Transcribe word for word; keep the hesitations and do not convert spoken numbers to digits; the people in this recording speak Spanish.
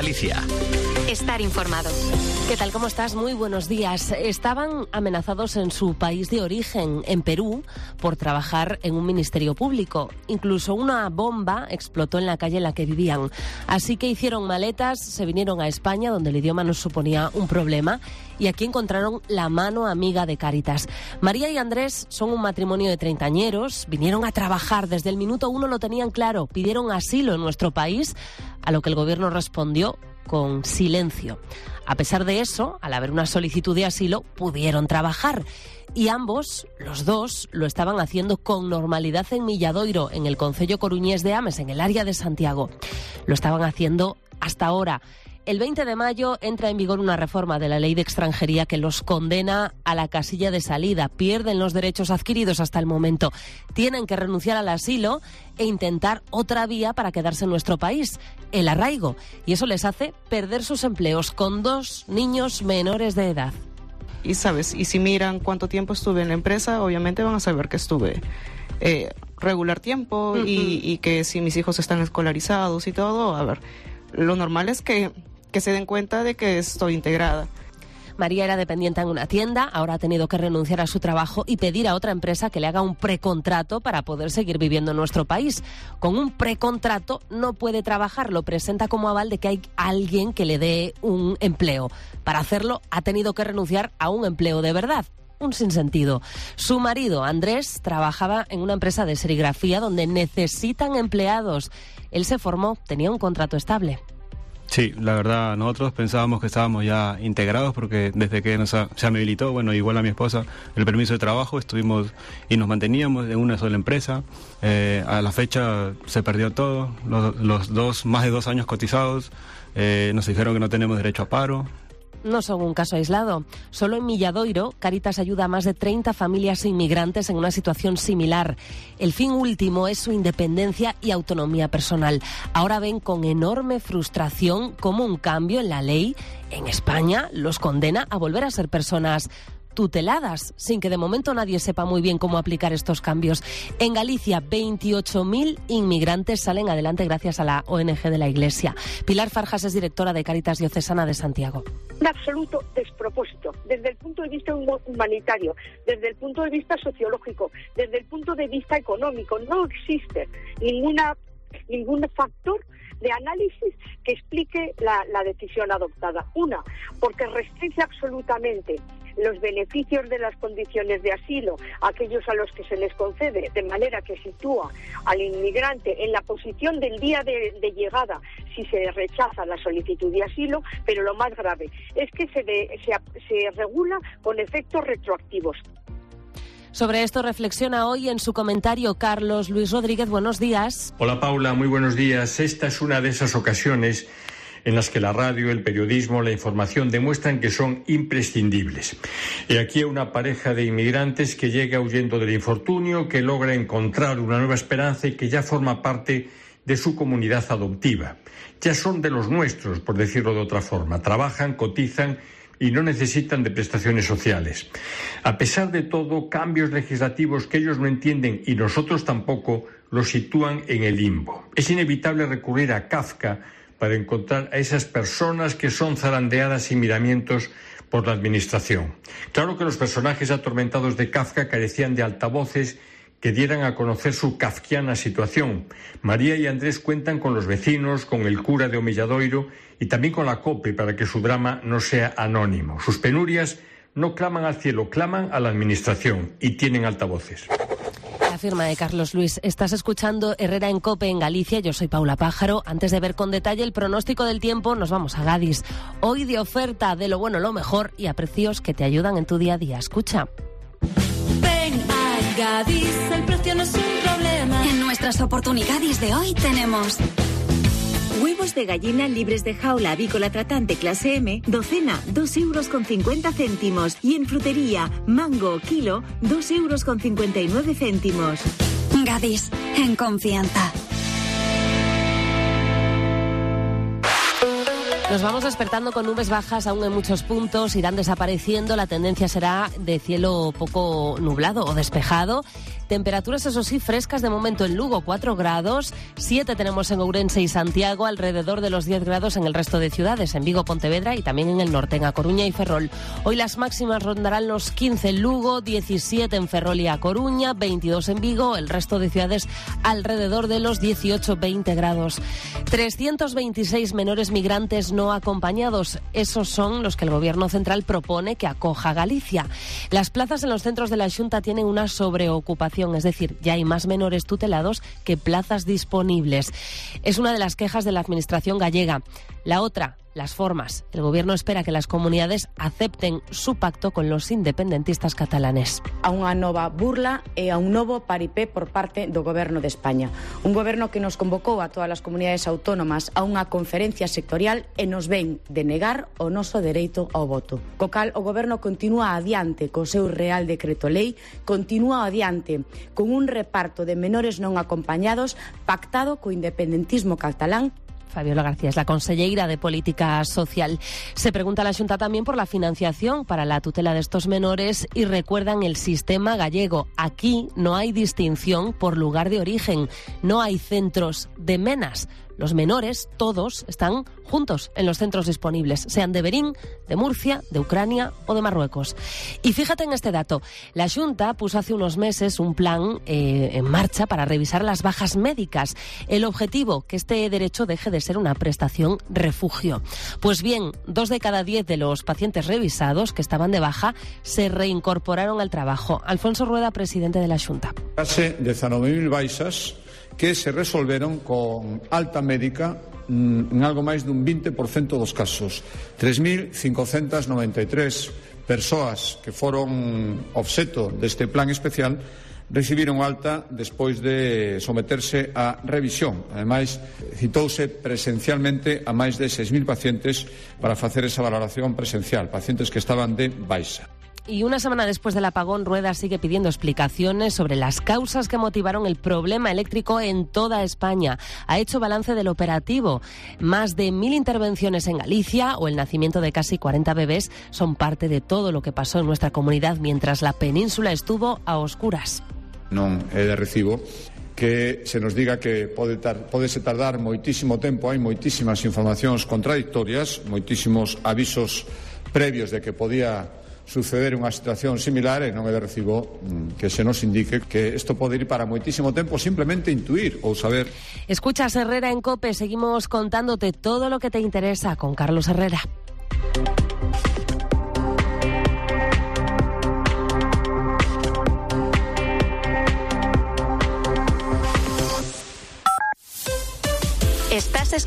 Galicia. Estar informado. ¿Qué tal? ¿Cómo estás? Muy buenos días. Estaban amenazados en su país de origen, en Perú, por trabajar en un ministerio público. Incluso una bomba explotó en la calle en la que vivían. Así que hicieron maletas, se vinieron a España, donde el idioma no suponía un problema, y aquí encontraron la mano amiga de Cáritas. María y Andrés son un matrimonio de treintañeros, vinieron a trabajar, desde el minuto uno lo tenían claro, pidieron asilo en nuestro país, a lo que el gobierno respondió con silencio. A pesar de eso, al haber una solicitud de asilo, pudieron trabajar. Y ambos, los dos, lo estaban haciendo con normalidad en Milladoiro, en el concello coruñés de Ames, en el área de Santiago. Lo estaban haciendo hasta ahora. El veinte de mayo entra en vigor una reforma de la ley de extranjería que los condena a la casilla de salida. Pierden los derechos adquiridos hasta el momento. Tienen que renunciar al asilo e intentar otra vía para quedarse en nuestro país, el arraigo. Y eso les hace perder sus empleos con dos niños menores de edad. Y sabes, y si miran cuánto tiempo estuve en la empresa, obviamente van a saber que estuve eh, regular tiempo uh-huh. y, y que si mis hijos están escolarizados y todo, a ver, lo normal es que que se den cuenta de que estoy integrada. María era dependiente en una tienda, ahora ha tenido que renunciar a su trabajo y pedir a otra empresa que le haga un precontrato para poder seguir viviendo en nuestro país. Con un precontrato no puede trabajar, lo presenta como aval de que hay alguien que le dé un empleo. Para hacerlo ha tenido que renunciar a un empleo de verdad. Un sinsentido. Su marido, Andrés, trabajaba en una empresa de serigrafía donde necesitan empleados. Él se formó, tenía un contrato estable. Sí, la verdad, nosotros pensábamos que estábamos ya integrados porque desde que nos ha, se habilitó, bueno, igual a mi esposa, el permiso de trabajo, estuvimos y nos manteníamos en una sola empresa. Eh, a la fecha se perdió todo, los, los dos, más de dos años cotizados, eh, nos dijeron que no tenemos derecho a paro. No son un caso aislado. Solo en Milladoiro, Cáritas ayuda a más de treinta familias inmigrantes en una situación similar. El fin último es su independencia y autonomía personal. Ahora ven con enorme frustración cómo un cambio en la ley en España los condena a volver a ser personas tuteladas, sin que de momento nadie sepa muy bien cómo aplicar estos cambios. En Galicia, veintiocho mil inmigrantes salen adelante gracias a la O N G de la Iglesia. Pilar Farjas es directora de Cáritas Diocesana de Santiago. Un absoluto despropósito, desde el punto de vista humanitario, desde el punto de vista sociológico, desde el punto de vista económico. No existe ninguna ningún factor de análisis que explique la, la decisión adoptada. Una, porque restringe absolutamente los beneficios de las condiciones de asilo a aquellos a los que se les concede, de manera que sitúa al inmigrante en la posición del día de, de llegada si se rechaza la solicitud de asilo, pero lo más grave es que se, de, se, se regula con efectos retroactivos. Sobre esto reflexiona hoy en su comentario Carlos Luis Rodríguez. Buenos días. Hola Paula, muy buenos días. Esta es una de esas ocasiones en las que la radio, el periodismo, la información demuestran que son imprescindibles. Y aquí hay una pareja de inmigrantes que llega huyendo del infortunio, que logra encontrar una nueva esperanza y que ya forma parte de su comunidad adoptiva. Ya son de los nuestros, por decirlo de otra forma. Trabajan, cotizan y no necesitan de prestaciones sociales. A pesar de todo, cambios legislativos que ellos no entienden y nosotros tampoco los sitúan en el limbo. Es inevitable recurrir a Kafka para encontrar a esas personas que son zarandeadas sin miramientos por la administración. Claro que los personajes atormentados de Kafka carecían de altavoces que dieran a conocer su kafkiana situación. María y Andrés cuentan con los vecinos, con el cura de Milladoiro y también con la COPE para que su drama no sea anónimo. Sus penurias no claman al cielo, claman a la administración y tienen altavoces. La firma de Carlos Luis. Estás escuchando Herrera en COPE en Galicia. Yo soy Paula Pájaro. Antes de ver con detalle el pronóstico del tiempo, nos vamos a Gadis. Hoy de oferta de lo bueno, lo mejor y a precios que te ayudan en tu día a día. Escucha. Ven a Gadis, el precio no es un problema. En nuestras oportunidades de hoy tenemos huevos de gallina libres de jaula avícola tratante clase M, docena, dos euros con cincuenta céntimos. Y en frutería, mango kilo, dos euros con cincuenta y nueve céntimos. Gadis, en confianza. Nos vamos despertando con nubes bajas aún en muchos puntos, irán desapareciendo, la tendencia será de cielo poco nublado o despejado. Temperaturas, eso sí, frescas de momento en Lugo, cuatro grados, siete tenemos en Ourense y Santiago, alrededor de los diez grados en el resto de ciudades, en Vigo, Pontevedra y también en el norte, en A Coruña y Ferrol. Hoy las máximas rondarán los quince en Lugo, diecisiete en Ferrol y A Coruña, veintidós en Vigo, el resto de ciudades alrededor de los dieciocho veinte grados. trescientos veintiséis menores migrantes no acompañados, esos son los que el Gobierno central propone que acoja Galicia. Las plazas en los centros de la Xunta tienen una sobreocupación, es decir, ya hay más menores tutelados que plazas disponibles. Es una de las quejas de la Administración gallega. La otra, las formas. El Gobierno espera que las comunidades acepten su pacto con los independentistas catalanes. A unha nova burla e a un novo paripé por parte do Goberno de España. Un Goberno que nos convocou a todas as comunidades autónomas a unha conferencia sectorial e nos ven de negar o noso dereito ao voto. Co cal o Goberno continúa adiante co seu Real Decreto Lei, continúa adiante con un reparto de menores non acompañados pactado co independentismo catalán. Fabiola García es la conselleira de Política Social. Se pregunta a la Xunta también por la financiación para la tutela de estos menores y recuerdan el sistema gallego. Aquí no hay distinción por lugar de origen, no hay centros de menas. Los menores, todos, están juntos en los centros disponibles, sean de Berín, de Murcia, de Ucrania o de Marruecos. Y fíjate en este dato, la Xunta puso hace unos meses un plan eh, en marcha para revisar las bajas médicas. El objetivo, que este derecho deje de ser una prestación refugio. Pues bien, dos de cada diez de los pacientes revisados que estaban de baja se reincorporaron al trabajo. Alfonso Rueda, presidente de la Xunta. Case diecinueve mil baixas que se resolveron con alta médica en algo máis dun vinte por cento dos casos. tres mil cincocentas noventa e tres persoas que foron obxeto deste plan especial recibiron alta despois de someterse a revisión. Ademais, citouse presencialmente a máis de seis mil pacientes para facer esa valoración presencial, pacientes que estaban de baixa. Y una semana después del apagón, Rueda sigue pidiendo explicaciones sobre las causas que motivaron el problema eléctrico en toda España. Ha hecho balance del operativo. Más de mil intervenciones en Galicia o el nacimiento de casi cuarenta bebés son parte de todo lo que pasó en nuestra comunidad mientras la península estuvo a oscuras. Non é de recibo que se nos diga que pode tar, podese tardar moitísimo tempo, hai moitísimas informacións contradictorias, moitísimos avisos previos de que podía suceder unha situación similar e non é de recibo que se nos indique que isto pode ir para moitísimo tempo, simplemente intuir ou saber. Escuchas Herrera en COPE, seguimos contándote todo lo que te interesa con Carlos Herrera. Estás